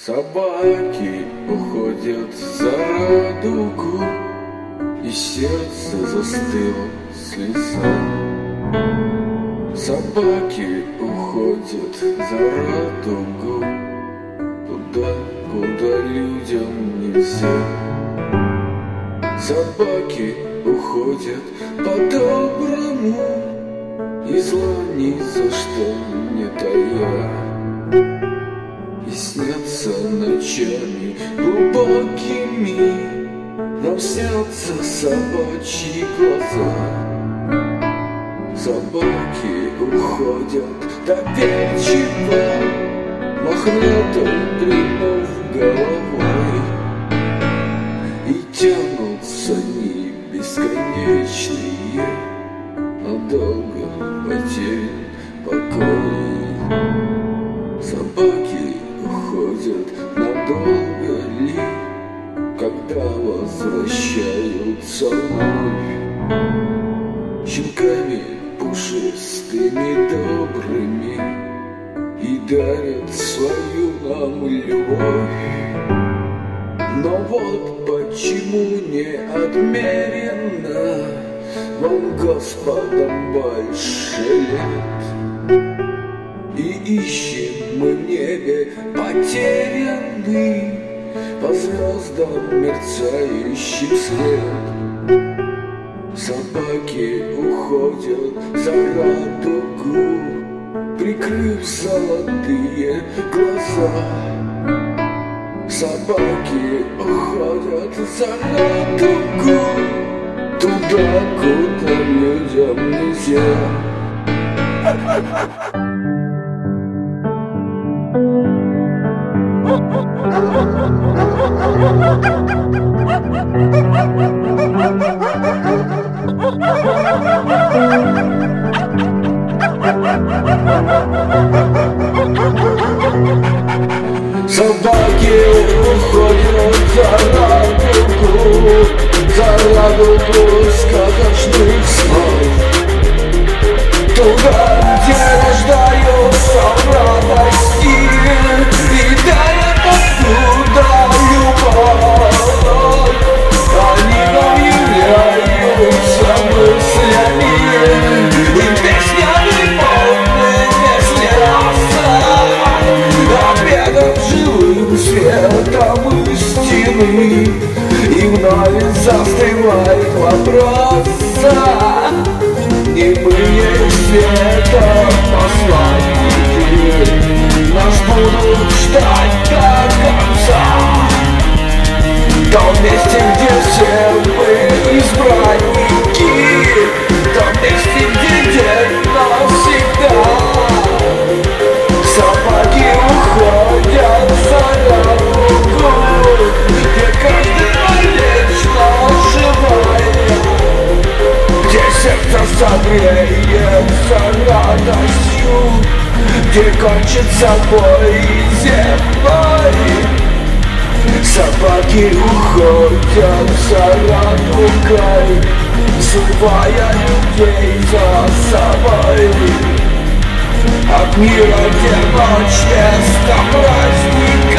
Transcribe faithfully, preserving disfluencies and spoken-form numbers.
Собаки уходят за радугу, и сердце застыло слеза. Собаки уходят за радугу, туда, куда людям нельзя. Собаки уходят по-доброму, и зла ни за что не тая. И снятся ночами глубокими, нам снятся собачьи глаза. Собаки уходят доверчиво, мохнато тряхнув головой, и тянутся они бесконечные, надолго потерян покой. Собаки уходят надолго ли, когда возвращаются вновь, щенками пушистыми добрыми, и дарят свою нам любовь. Но вот почему не отмерено вам, Господом, больше лет, и ищем мы в небе потерянный по звездам мерцающий след. Собаки уходят за радугу, прикрыв золотые глаза. Собаки уходят за радугу, туда, куда людям нельзя. Собаки уходят за радугу, за радугу сказочных снов, туда, где рождаются радости и дарят оттуда любовь. Они нам являются мыслями и песнями полными слез, обедом живым светом истины, и вновь застывает вопрос: немые света посланники нас будут ждать до конца. Там месте, где все мы избранники, там месте, где день навсегда. Собаки уходят за радугу, где каждый вечно живая, где сердце согреется радостью, где кончится бой земной. Собаки уходят за радугой, зывая людей за собой. От мира, где ночь место праздника,